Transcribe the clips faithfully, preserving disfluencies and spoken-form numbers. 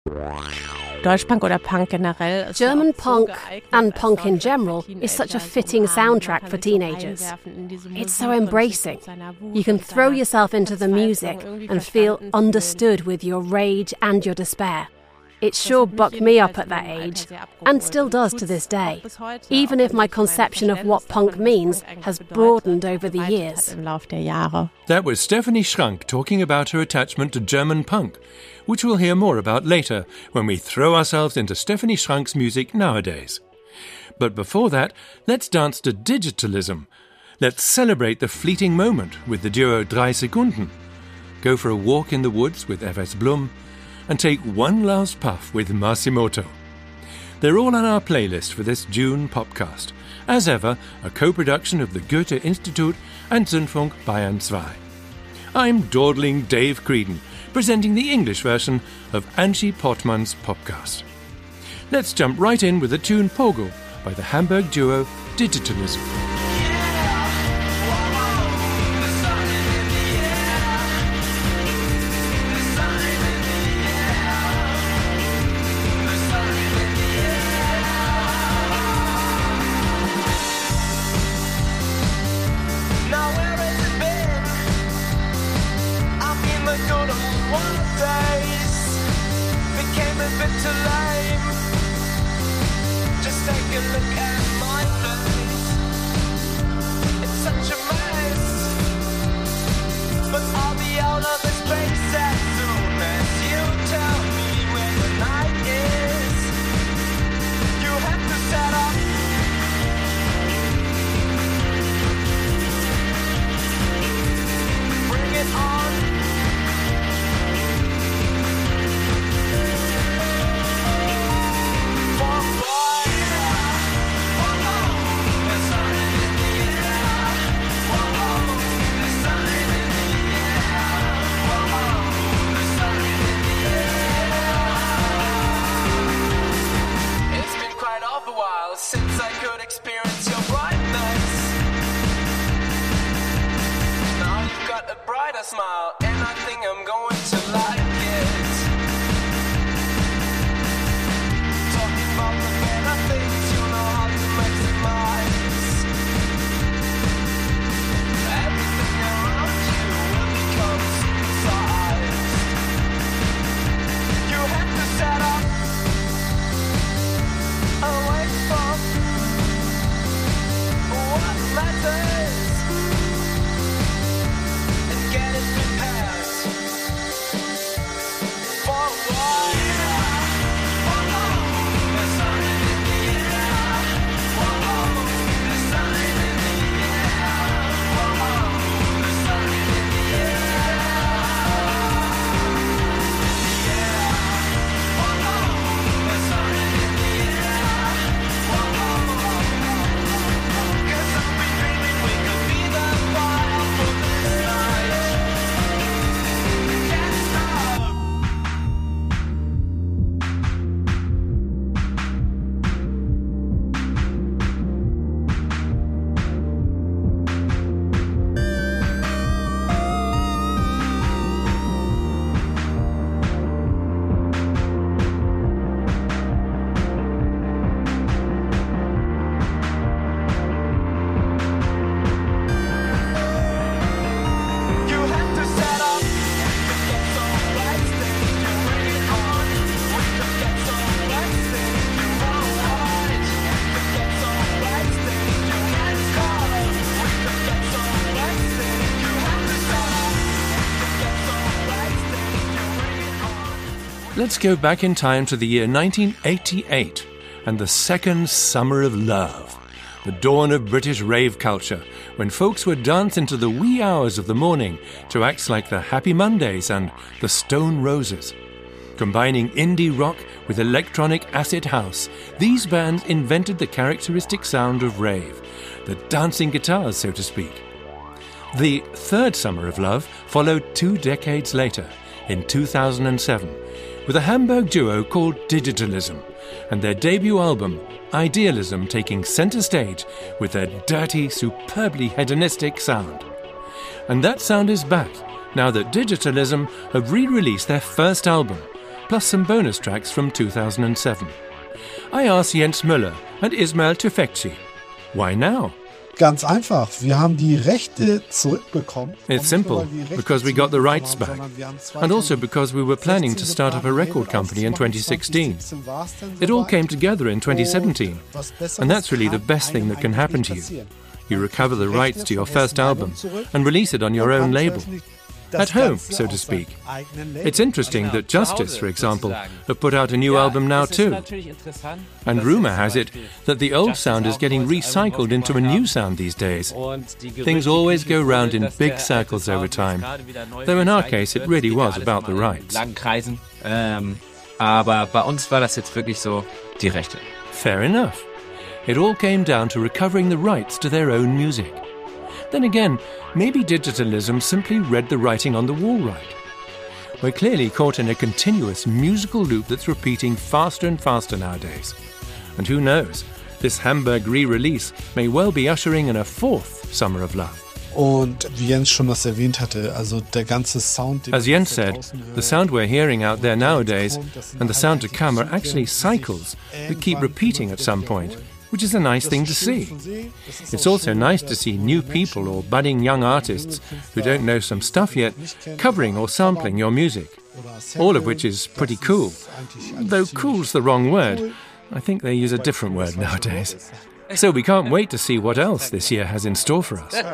Deutschpunk oder Punk generell. German punk and punk in general is such a fitting soundtrack for teenagers. It's so embracing. You can throw yourself into the music and feel understood with your rage and your despair. It sure bucked me up at that age, and still does to this day, even if my conception of what punk means has broadened over the years. That was Stephanie Schrank talking about her attachment to German punk, which we'll hear more about later when we throw ourselves into Stephanie Schrank's music nowadays. But before that, let's dance to digitalism. Let's celebrate the fleeting moment with the duo Drei Sekunden. Go for a walk in the woods with F S Blum, and take one last puff with Masimoto. They're all on our playlist for this June Popcast. As ever, a co-production of the Goethe Institut and Zündfunk Bayern two. I'm dawdling Dave Creedon, presenting the English version of Angie Portman's Popcast. Let's jump right in with the tune Pogo by the Hamburg duo Digitalism. Let's go back in time to the year nineteen eighty-eight and the second summer of love, the dawn of British rave culture, when folks would dance into the wee hours of the morning to acts like the Happy Mondays and the Stone Roses. Combining indie rock with electronic acid house, these bands invented the characteristic sound of rave, the dancing guitars, so to speak. The third summer of love followed two decades later, in two thousand seven, with a Hamburg duo called Digitalism, and their debut album, Idealism, taking centre stage with their dirty, superbly hedonistic sound. And that sound is back, now that Digitalism have re-released their first album, plus some bonus tracks from two thousand seven. I asked Jens Müller and Ismail Tufekci, why now? Ganz einfach, wir haben die Rechte zurückbekommen. It's simple, because we got the rights back. And also because we were planning to start up a record company in twenty sixteen. It all came together in twenty seventeen. And that's really the best thing that can happen to you. You recover the rights to your first album and release it on your own label. At home, so to speak. It's interesting that Justice, for example, have put out a new album now too. And rumour has it that the old sound is getting recycled into a new sound these days. Things always go round in big circles over time, though in our case it really was about the rights. Aber bei uns war das jetzt wirklich so die Rechte. Fair enough. It all came down to recovering the rights to their own music. Then again, maybe digitalism simply read the writing on the wall right. We're clearly caught in a continuous musical loop that's repeating faster and faster nowadays. And who knows, this Hamburg re-release may well be ushering in a fourth Summer of Love. Und wie Jens schon das erwähnt hatte, also der ganze Sound... As Jens said, the sound we're hearing out there nowadays and the sound to come are actually cycles that keep repeating at some point, which is a nice thing to see. It's also nice to see new people or budding young artists who don't know some stuff yet covering or sampling your music, all of which is pretty cool. Though cool's the wrong word. I think they use a different word nowadays. So we can't wait to see what else this year has in store for us.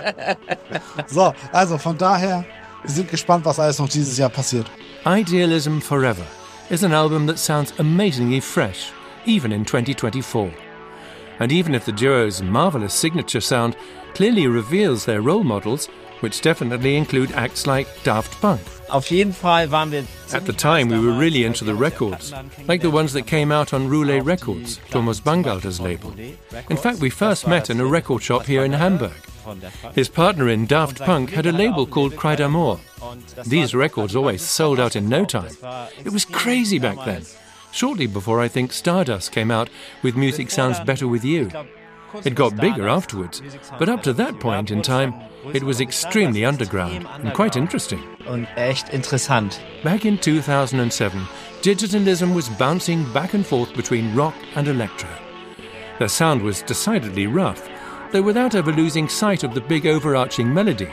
So, also von daher, wir sind gespannt, was alles noch dieses Jahr passiert. Idealism Forever is an album that sounds amazingly fresh, even in twenty twenty-four. And even if the duo's marvellous signature sound clearly reveals their role models, which definitely include acts like Daft Punk. Auf jeden Fall waren wir At the time, we were really into the records, like the ones that came out on Roulé Records, Thomas Bangalter's label. In fact, we first met in a record shop here in Hamburg. His partner in Daft Punk had a label called Cry d'Amour. These records always sold out in no time. It was crazy back then. Shortly before, I think, Stardust came out with Music Sounds Better With You. It got bigger afterwards, but up to that point in time, it was extremely underground and quite interesting. Und echt interessant. Back in two thousand seven, digitalism was bouncing back and forth between rock and electro. Their sound was decidedly rough, though without ever losing sight of the big overarching melody.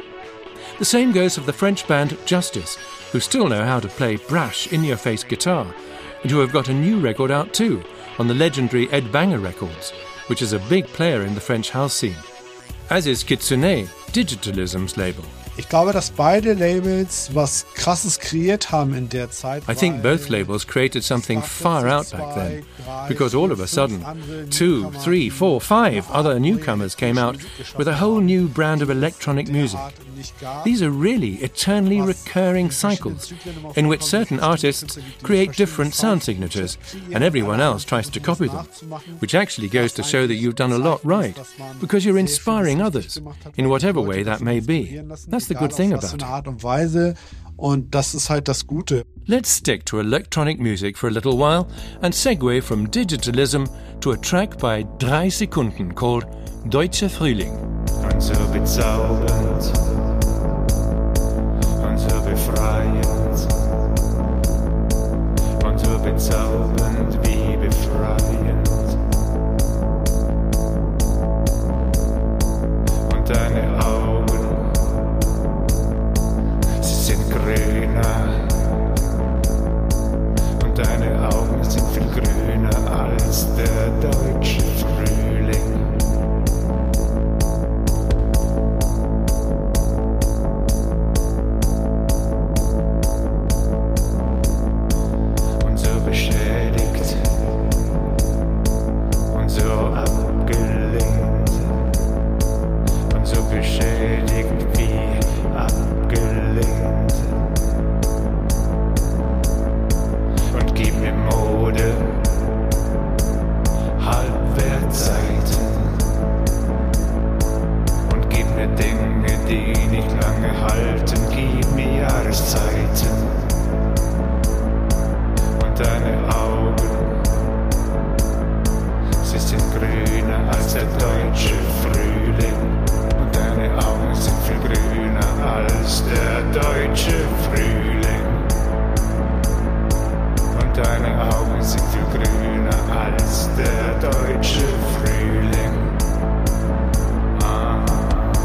The same goes of the French band Justice, who still know how to play brash, in-your-face guitar, and who have got a new record out too, on the legendary Ed Banger Records, which is a big player in the French house scene. As is Kitsune, Digitalism's label. Ich glaube, dass beide Labels was Krasses kreiert haben in der Zeit. I think both labels created something far out back then, because all of a sudden, two, three, four, five other newcomers came out with a whole new brand of electronic music. These are really eternally recurring cycles in which certain artists create different sound signatures and everyone else tries to copy them, which actually goes to show that you've done a lot right, because you're inspiring others, in whatever way that may be. That's the good thing about it. Und das ist halt das Gute. Let's stick to electronic music for a little while and segue from digitalism to a track by Drei Sekunden called Deutscher Frühling. Und so bezaubernd und so befreiend und so bezaubernd wie befreiend. Und deine Augen, sie sind grüner. Und deine Augen sind viel grüner als der deutsche Frühling. Und so beschädigt und so abgelenkt und so beschädigt wie abgelenkt. Und gib mir Mode, Halbwertzeiten und gib mir Dinge, die nicht lange halten, gib mir Jahreszeiten und deine Augen, sie sind grüner als der deutsche Frühling und deine Augen sind viel grüner als der deutsche Frühling. deine Augen sind viel grüner als der deutsche Frühling. Ah.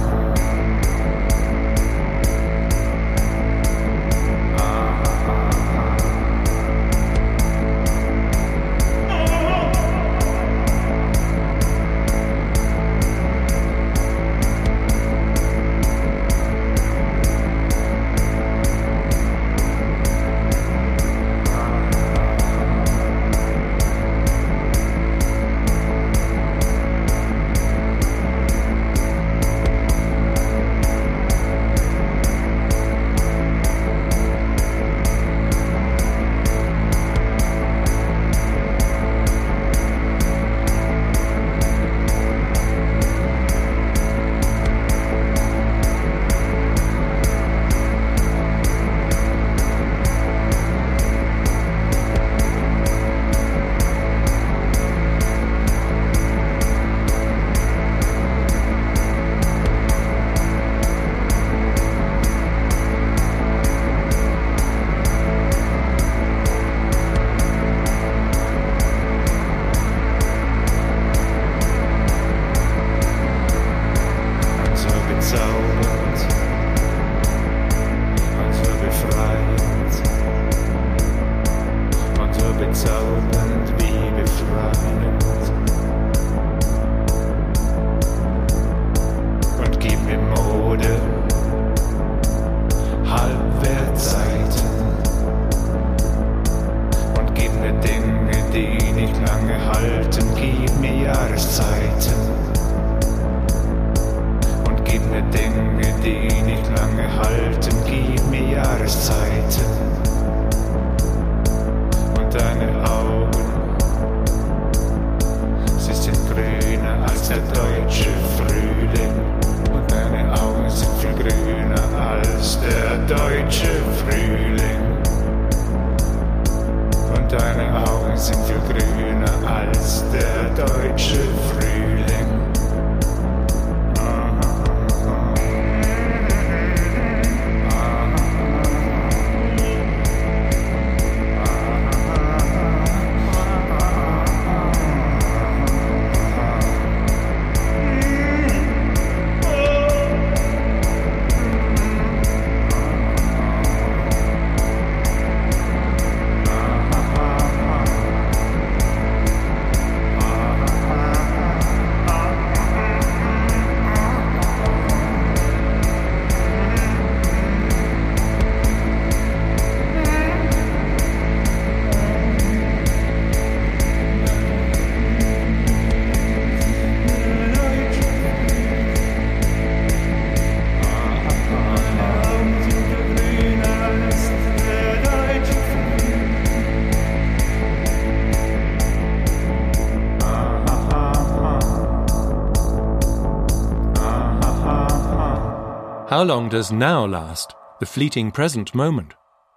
How long does now last, the fleeting present moment?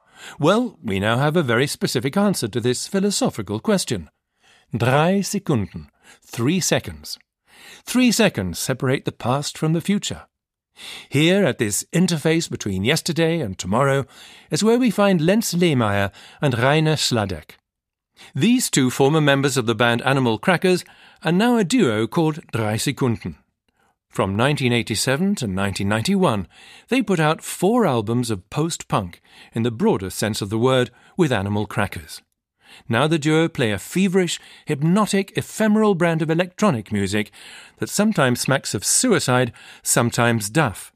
Well, we now have a very specific answer to this philosophical question. Drei Sekunden, three seconds. Three seconds separate the past from the future. Here, at this interface between yesterday and tomorrow, is where we find Lenz Lehmeyer and Rainer Schladek. These two former members of the band Animal Crackers are now a duo called Drei Sekunden. From nineteen eighty-seven to nineteen ninety-one, they put out four albums of post-punk, in the broadest sense of the word, with Animal Crackers. Now the duo play a feverish, hypnotic, ephemeral brand of electronic music that sometimes smacks of suicide, sometimes duff.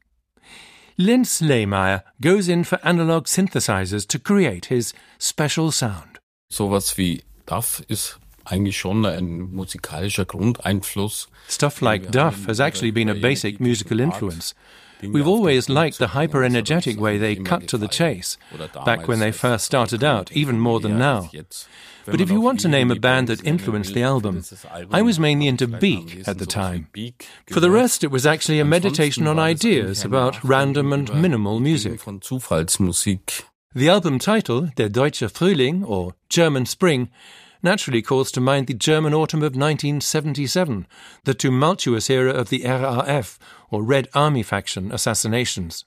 Lenz Lehmeyer goes in for analog synthesizers to create his special sound. Sowas wie Duff ist eigentlich schon ein musikalischer Grundeinfluss. Stuff like Duff has actually been a basic musical influence. We've always liked the hyper-energetic way they cut to the chase, back when they first started out, even more than now. But if you want to name a band that influenced the album, I was mainly into Beak at the time. For the rest, it was actually a meditation on ideas about random and minimal music. The album title, Der Deutsche Frühling, or German Spring, naturally calls to mind the German autumn of nineteen seventy-seven, the tumultuous era of the R A F, or Red Army faction, assassinations.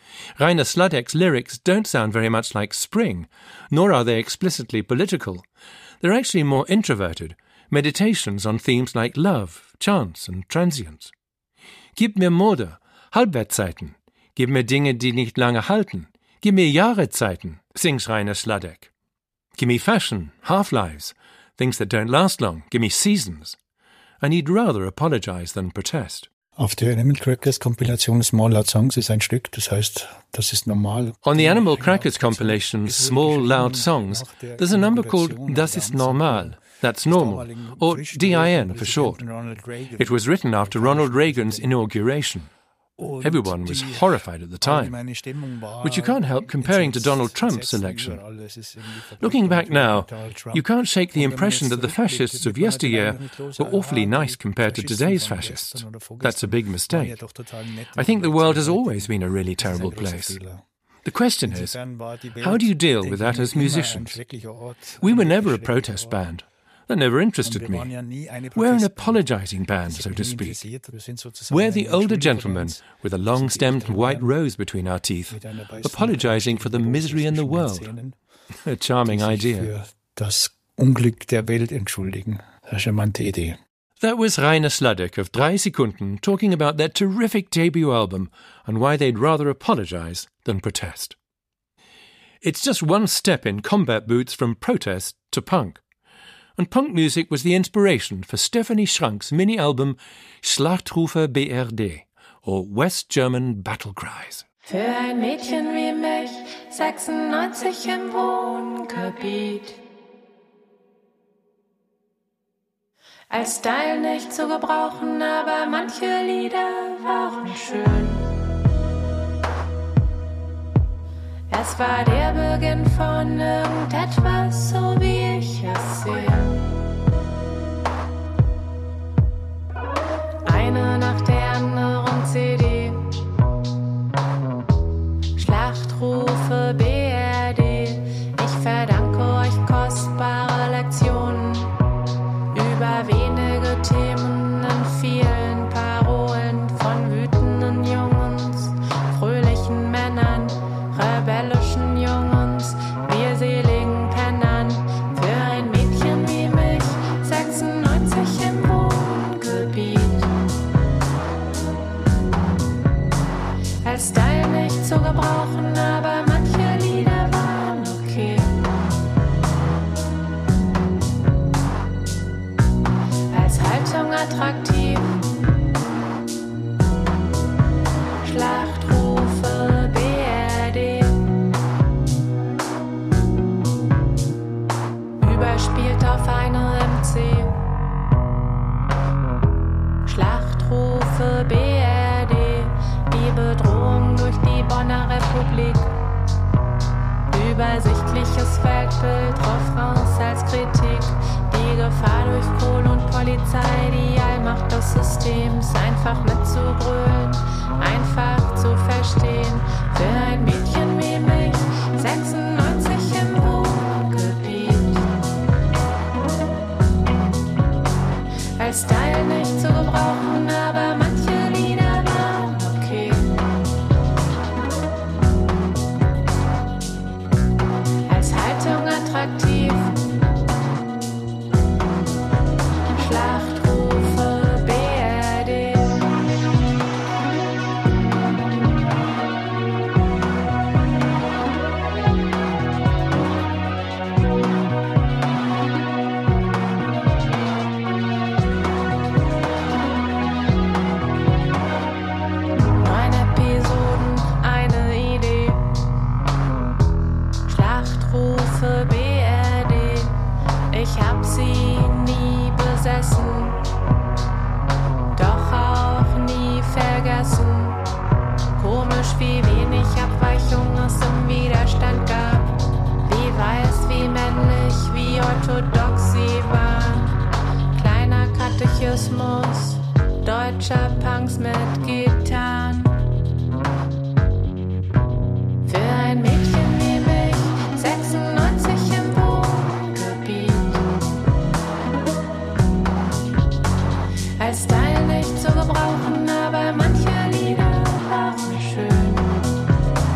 Rainer Sladek's lyrics don't sound very much like Spring, nor are they explicitly political. They're actually more introverted, meditations on themes like love, chance and transience. Gib mir Mode, Halbwertzeiten. Gib mir Dinge, die nicht lange halten. Gib mir Jahrezeiten, sings Rainer Sladek. Give me fashion, half-lives, things that don't last long. Give me seasons. And he'd rather apologize than protest. Auf der Animal Crackers Kompilation Small Loud Songs ist ein Stück, das heißt, das ist normal. On the Animal Crackers compilation Small Loud Songs, there's a number called Das ist normal, that's normal, or D I N for short. It was written after Ronald Reagan's inauguration. Everyone was horrified at the time, which you can't help comparing to Donald Trump's election. Looking back now, you can't shake the impression that the fascists of yesteryear were awfully nice compared to today's fascists. That's a big mistake. I think the world has always been a really terrible place. The question is, how do you deal with that as musicians? We were never a protest band. That never interested me. We're an apologizing band, so to speak. We're the older gentlemen with a long-stemmed white rose between our teeth, apologizing for the misery in the world. A charming idea. Das Unglück der Welt entschuldigen. Eine charmante Idee. That was Rainer Sladek of Drei Sekunden talking about their terrific debut album and why they'd rather apologize than protest. It's just one step in combat boots from protest to punk. And punk music was the inspiration for Stefanie Schrank's mini-album Schlachtrufe B R D, or West German Battle Cries. Für ein Mädchen wie mich, sechsundneunzig im Wohngebiet. Als Style nicht zu gebrauchen, aber manche Lieder waren schön. Es war der Beginn von irgendetwas, so wie ich es sehe. Eine nach der anderen C D. Schlachtrufe B R D. Ich verdanke euch kostbare Lektionen über wenige Themen in vielen Parolen von wütenden Jungs, fröhlichen Männern, rebellischen Jungs, wir seligen Pennern. Für ein Mädchen wie mich, sechsundneunzig im Wohngebiet. Als Style nicht zu gebrauchen, aber manche Lieder waren okay. Als Haltung attraktiv. Schlachtrufe B R D. Überspielt auf eine M C. Schlachtrufe B R D. Die Bedrohung durch die Bonner Republik. Übersichtliches Weltbild, Refrains als Kritik. Die Gefahr durch Kohl und Polizei, die Allmacht des Systems. Einfach mitzugrölen, einfach zu verstehen. Für ein Mädchen wie mich, sechsundneunzig im Wohngebiet. Als Style nicht zu gebrauchen, aber manche Lieder waren okay. Als Haltung attraktiv. Schlachtrufe B R D. Neun Episoden, eine Idee. Schlachtrufe B R D. Ich hab sie nie besessen, doch auch nie vergessen. Komisch, wie wenig Abweichung es im Widerstand gab. Wie weiß, wie männlich, wie orthodox sie waren. Kleiner Katechismus deutscher Punks mit Gitarren. Für ein Mädchen wie mich, sechsundneunzig im Wohngebiet. Als Style nicht zu gebrauchen, aber manche Lieder waren schön.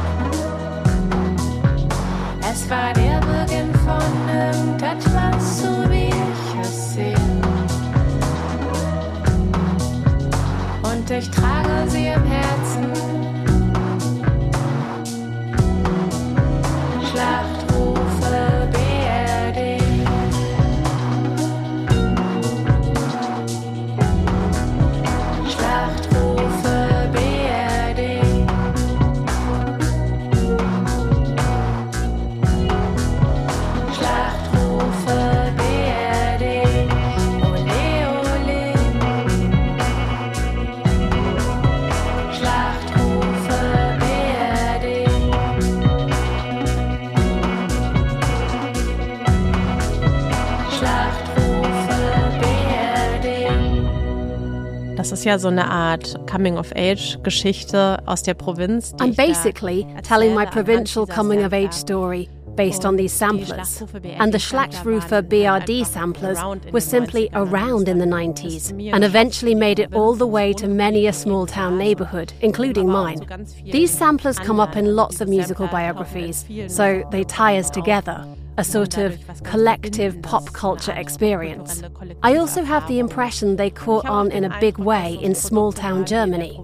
Schlachtrufe B R D. Das ist ja so eine Art Coming-of-Age-Geschichte aus der Provinz. I'm basically telling my provincial coming-of-age story based on these samplers. And the Schlachtrufe B R D samplers were simply around in the nineties and eventually made it all the way to many a small-town neighborhood, including mine. These samplers come up in lots of musical biographies, so they tie us together. A sort of collective pop culture experience. I also have the impression they caught on in a big way in small-town Germany.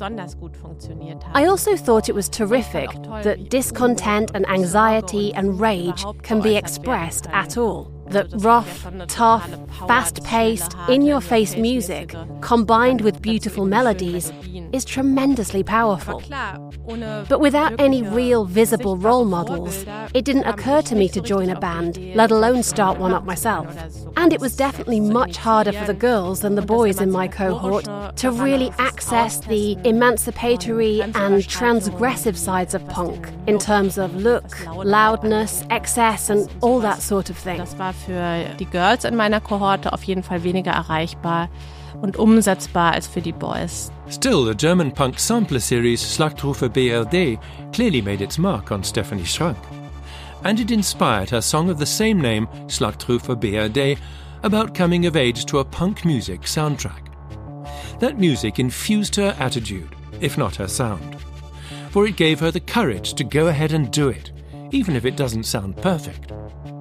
I also thought it was terrific that discontent and anxiety and rage can be expressed at all. That rough, tough, fast-paced, in-your-face music, combined with beautiful melodies, is tremendously powerful. But without any real visible role models, it didn't occur to me to join a band, let alone start one up myself. And it was definitely much harder for the girls than the boys in my cohort to really access the emancipatory and transgressive sides of punk in terms of look, loudness, excess and all that sort of thing. Für die Girls in meiner Kohorte auf jeden Fall weniger erreichbar und umsetzbar als für die Boys. Still, the German punk sampler series Schlachtrufe B R D clearly made its mark on Stefanie Schrank. And it inspired her song of the same name, Schlachtrufe B R D, about coming of age to a punk music soundtrack. That music infused her attitude, if not her sound. For it gave her the courage to go ahead and do it, even if it doesn't sound perfect.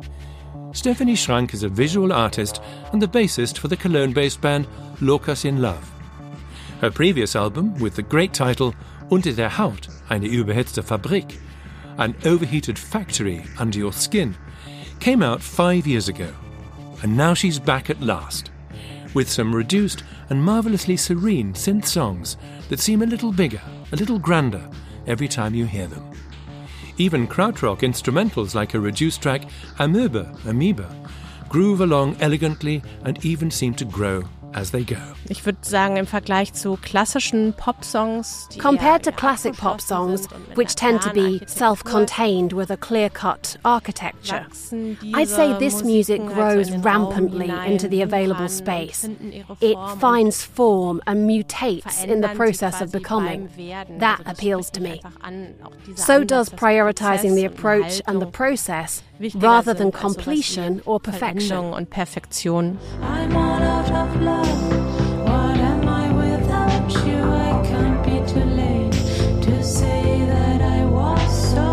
Stefanie Schrank is a visual artist and the bassist for the Cologne-based band Lorcas in Love. Her previous album, with the great title Unter der Haut, eine überhitzte Fabrik, an overheated factory under your skin, came out five years ago. And now she's back at last, with some reduced and marvellously serene synth songs that seem a little bigger, a little grander, every time you hear them. Even krautrock instrumentals like her reduced track Amöbe, Amoeba, groove along elegantly and even seem to grow as they go. Ich würde sagen, im Vergleich zu klassischen Pop-Songs, compared to classic pop songs, which tend to be self-contained with a clear-cut architecture, I'd say this music grows rampantly into the available space. It finds form and mutates in the process of becoming. That appeals to me. So does prioritizing the approach and the process rather than completion or perfection. Und Perfektion. I'm all out of love. What am I without you? I can't be too late to say that I was so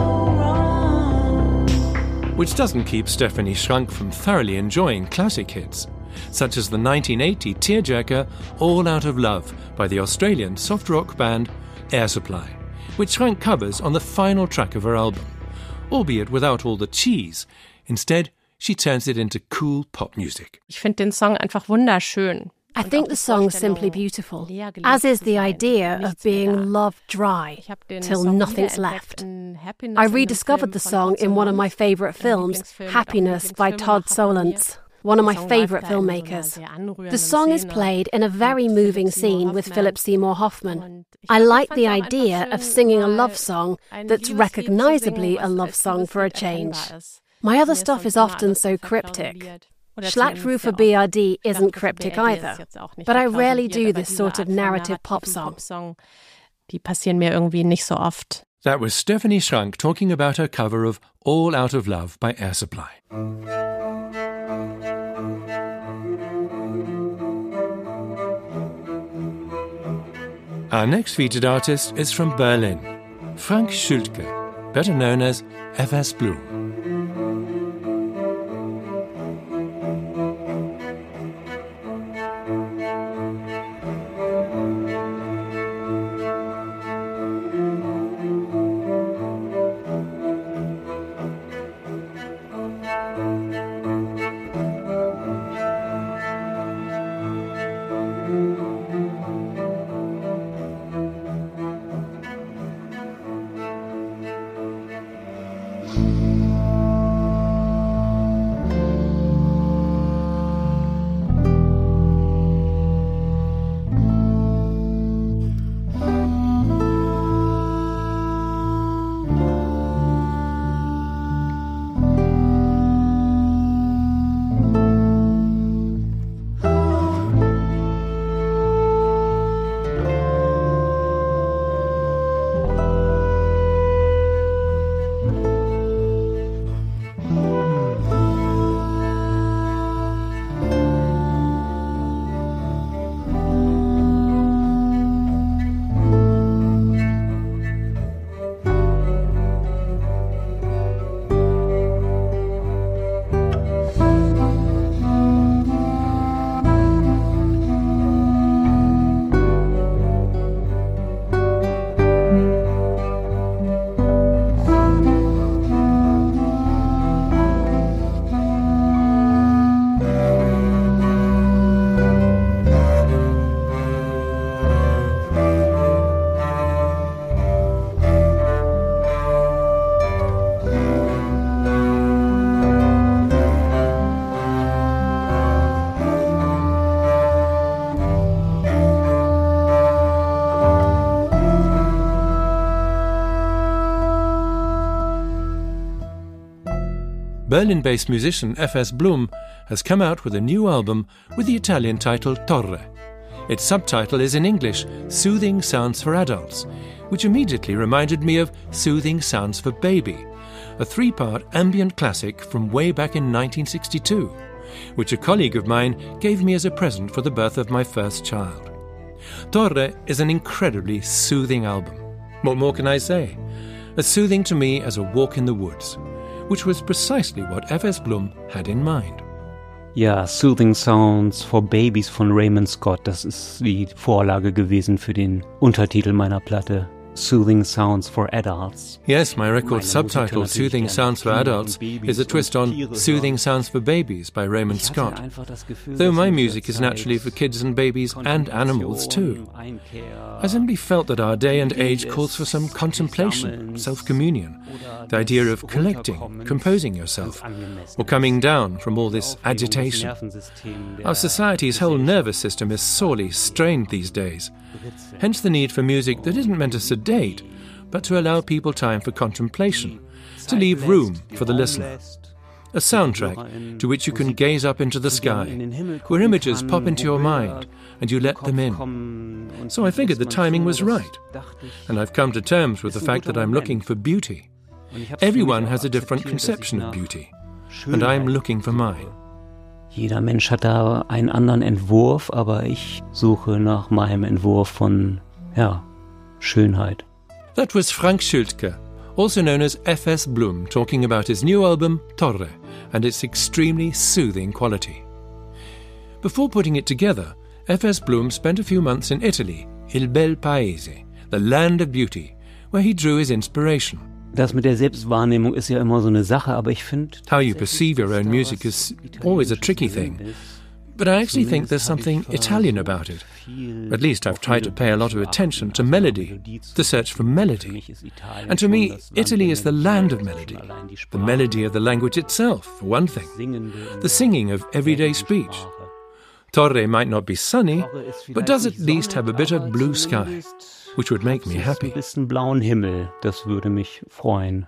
wrong. Which doesn't keep Stefanie Schrank from thoroughly enjoying classic hits, such as the nineteen eighty tearjerker All Out of Love by the Australian soft rock band Air Supply, which Schrank covers on the final track of her album, albeit without all the cheese. Instead, she turns it into cool pop music. Ich finde den Song einfach wunderschön. I think the song's simply beautiful, as is the idea of being loved dry till nothing's left. I rediscovered the song in one of my favourite films, Happiness by Todd Solondz, one of my favourite filmmakers. The song is played in a very moving scene with Philip Seymour Hoffman. I like the idea of singing a love song that's recognisably a love song for a change. My other stuff is often so cryptic. Schlachtrufe B R D isn't cryptic either, but I rarely do this sort of narrative pop song. Die passieren mir irgendwie nicht so oft. That was Stefanie Schrank talking about her cover of All Out of Love by Air Supply. Our next featured artist is from Berlin, Frank Schultke, better known as F S Blue. Berlin-based musician F S Blum has come out with a new album with the Italian title Torre. Its subtitle is in English, Soothing Sounds for Adults, which immediately reminded me of Soothing Sounds for Baby, a three-part ambient classic from way back in nineteen sixty-two, which a colleague of mine gave me as a present for the birth of my first child. Torre is an incredibly soothing album. What more can I say? As soothing to me as a walk in the woods, which was precisely what F S Blum had in mind. Ja, Soothing Sounds for Babies von Raymond Scott, das ist die Vorlage gewesen für den Untertitel meiner Platte. Soothing Sounds for Adults. Yes, my record subtitle, Soothing Sounds for Adults, is a twist on Soothing Sounds for Babies by Raymond Scott, though my music is naturally for kids and babies and animals too. I simply felt that our day and age calls for some contemplation, self-communion, the idea of collecting, composing yourself, or coming down from all this agitation. Our society's whole nervous system is sorely strained these days, hence the need for music that isn't meant to sedate, but to allow people time for contemplation, to leave room for the listener. A soundtrack to which you can gaze up into the sky, where images pop into your mind and you let them in. So I figured the timing was right, and I've come to terms with the fact that I'm looking for beauty. Everyone has a different conception of beauty, and I'm looking for mine. Jeder Mensch hat da einen anderen Entwurf, aber ich suche nach meinem Entwurf von, ja, Schönheit. That was Frank Schültke, also known as F S Blum, talking about his new album, Torre, and its extremely soothing quality. Before putting it together, F S Blum spent a few months in Italy, Il Bel Paese, the land of beauty, where he drew his inspiration. Das mit der Selbstwahrnehmung ist ja immer so eine Sache, aber ich finde... How you perceive your own music is always a tricky thing. But I actually think there's something Italian about it. At least I've tried to pay a lot of attention to melody, the search for melody. And to me, Italy is the land of melody, the melody of the language itself, for one thing, the singing of everyday speech. Torre might not be sunny, but does at least have a bit of blue sky, which would make me happy. Ein bisschen blauen Himmel, das würde mich freuen.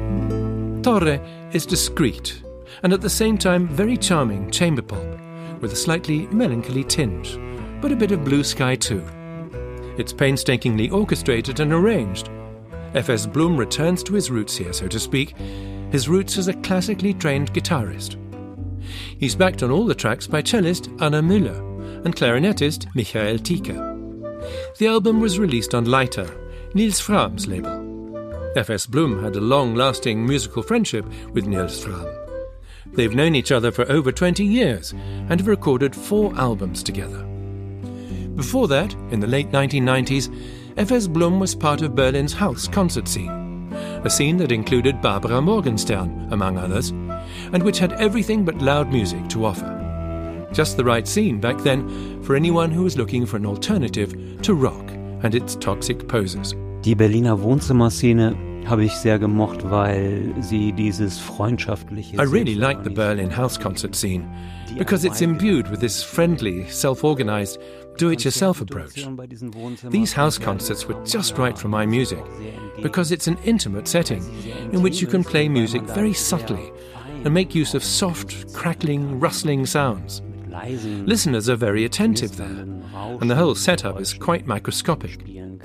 Torre is discreet, and at the same time very charming chamber pop, with a slightly melancholy tinge, but a bit of blue sky too. It's painstakingly orchestrated and arranged. F S Blum returns to his roots here, so to speak, his roots as a classically trained guitarist. He's backed on all the tracks by cellist Anna Müller and clarinetist Michael Tieke. The album was released on Leiter, Nils Fram's label. F S Blum had a long-lasting musical friendship with Nils Fram. They've known each other for over twenty years and have recorded four albums together. Before that, in the late nineteen nineties, F S Blum was part of Berlin's house concert scene, a scene that included Barbara Morgenstern, among others, and which had everything but loud music to offer. Just the right scene back then for anyone who was looking for an alternative to rock and its toxic posers. Die Berliner Wohnzimmerszene habe ich sehr gemocht, weil sie dieses freundschaftliche... I really like the Berlin house concert scene because it's imbued with this friendly, self-organized, do-it-yourself approach. These house concerts were just right for my music because it's an intimate setting in which you can play music very subtly and make use of soft, crackling, rustling sounds. Listeners are very attentive there, and the whole setup is quite microscopic.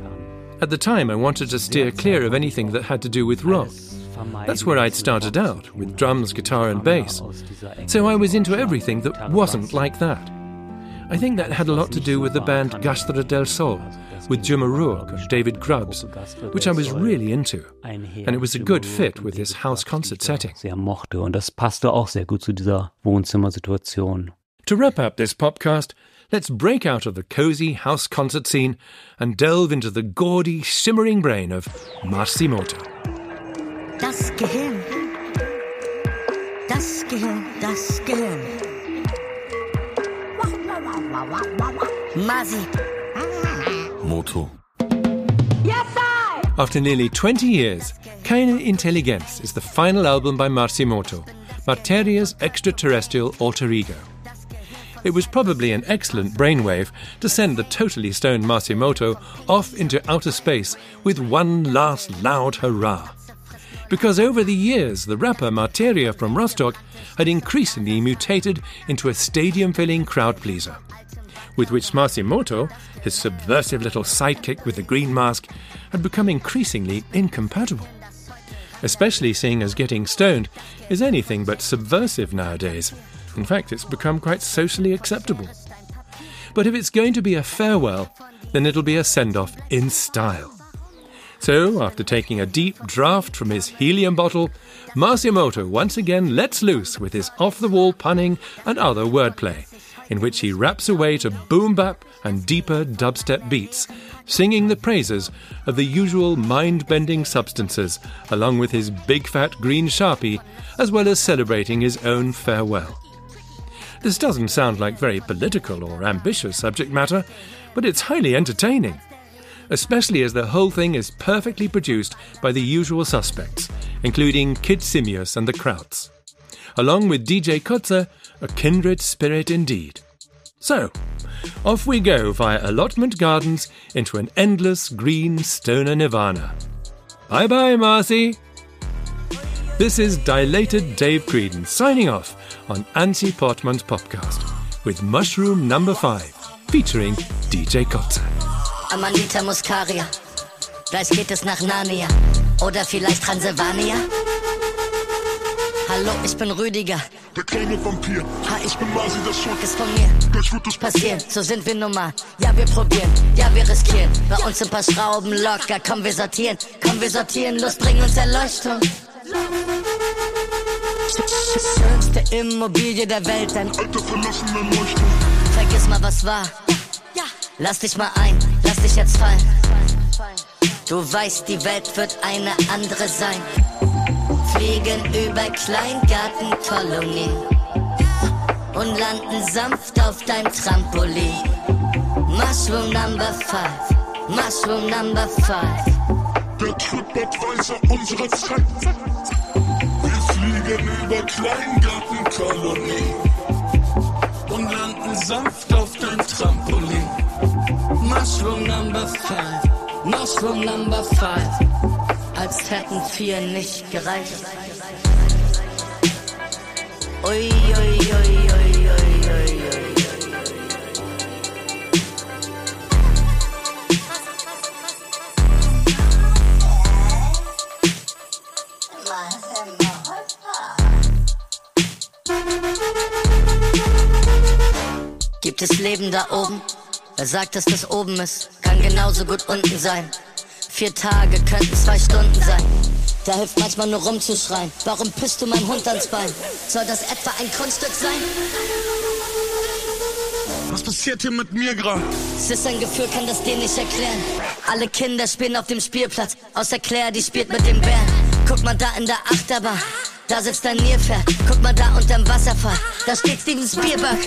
At the time, I wanted to steer clear of anything that had to do with rock. That's where I'd started out, with drums, guitar and bass. So I was into everything that wasn't like that. I think that had a lot to do with the band Gastra del Sol, with Jim O'Rourke and David Grubbs, which I was really into. And it was a good fit with this house concert setting. Sehr mochte, und das passte auch sehr gut zu dieser Wohnzimmersituation. To wrap up this podcast, let's break out of the cozy house concert scene and delve into the gaudy, shimmering brain of Matsumoto. Das Gehirn. Das Gehirn, das Gehirn. Masi. Moto. After nearly twenty years, Keine Intelligenz is the final album by Matsumoto, Materia's extraterrestrial alter ego. It was probably an excellent brainwave to send the totally stoned Matsumoto off into outer space with one last loud hurrah. because over the years the rapper Materia from Rostock had increasingly mutated into a stadium-filling crowd-pleaser, with which Masimoto, his subversive little sidekick with the green mask, had become increasingly incompatible. Especially seeing as getting stoned is anything but subversive nowadays. In fact, it's become quite socially acceptable. But if it's going to be a farewell, then it'll be a send-off in style. So, after taking a deep draught from his helium bottle, Masimoto once again lets loose with his off-the-wall punning and other wordplay, in which he raps away to boom-bap and deeper dubstep beats, singing the praises of the usual mind-bending substances, along with his big fat green Sharpie, as well as celebrating his own farewell. This doesn't sound like very political or ambitious subject matter, but it's highly entertaining, especially as the whole thing is perfectly produced by the usual suspects, including Kid Simius and the Krauts, along with D J Kotze, a kindred spirit indeed. So, off we go via allotment gardens into an endless green stoner nirvana. Bye-bye, Marcy! This is Dilated Dave Creedon signing off on Ansi Portman's podcast with Mushroom Number five, featuring D J Kotze. Amanita Muscaria, gleich geht es nach Narnia oder vielleicht Transylvania. Hallo, ich bin Rüdiger, der kleine Vampir. Ha, ich bin Masi, das Schuld ist von mir. Gleich wird es passieren, so sind wir nun mal. Ja, wir probieren, ja, wir riskieren. Bei uns ein paar Schrauben locker, komm, wir sortieren. Komm, wir sortieren, los, bring uns Erleuchtung. Schönste Immobilie der Welt, ein alter verlassener Leuchtturm. Vergiss mal, was war. Lass dich mal ein, lass dich jetzt fallen. Du weißt, die Welt wird eine andere sein. Fliegen über Kleingartenkolonien und landen sanft auf dein Trampolin. Mushroom Number five, Mushroom Number five. Der TripAdvisor unserer Zeit. Wir fliegen über Kleingartenkolonien und landen sanft auf dein Trampolin. Mushroom Number five, Mushroom Number five. Als hätten vier nicht gereicht. Ui, ui, ui, ui, ui, ui, ui. Gibt es Leben da oben? Wer sagt, dass das oben ist? Kann genauso gut unten sein. Vier Tage könnten zwei Stunden sein. Da hilft manchmal nur rumzuschreien. Warum pisst du meinem Hund ans Bein? Soll das etwa ein Kunststück sein? Was passiert hier mit mir gerade? Es ist ein Gefühl, kann das dir nicht erklären. Alle Kinder spielen auf dem Spielplatz, außer Claire, die spielt mit dem Bären. Guck mal da in der Achterbahn, da sitzt ein Nilpferd. Guck mal da unterm Wasserfall, da steht Steven Spielberg.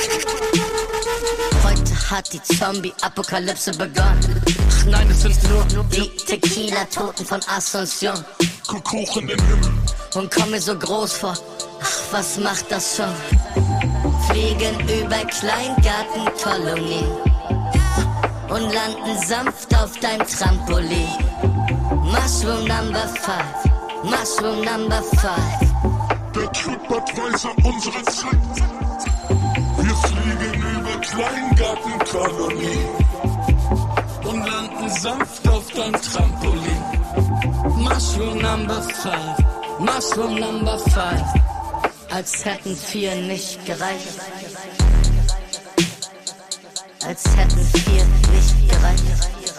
Heute hat die Zombie-Apokalypse begonnen. Ach nein, das sind nur die Tequila-Toten von Asunción. Guck hoch in den Himmel und komm mir so groß vor. Ach, was macht das schon? Fliegen über Kleingartenkolonien und landen sanft auf dein Trampolin. Mushroom Number five, Mushroom Number five. Der TripAdvisor unserer Zeit. Wir fliegen über Kleingartenkolonien und landen sanft auf dein Trampolin. Mushroom Number five, Mushroom Number five. Als hätten vier nicht gereicht. Als hätten vier nicht gereicht.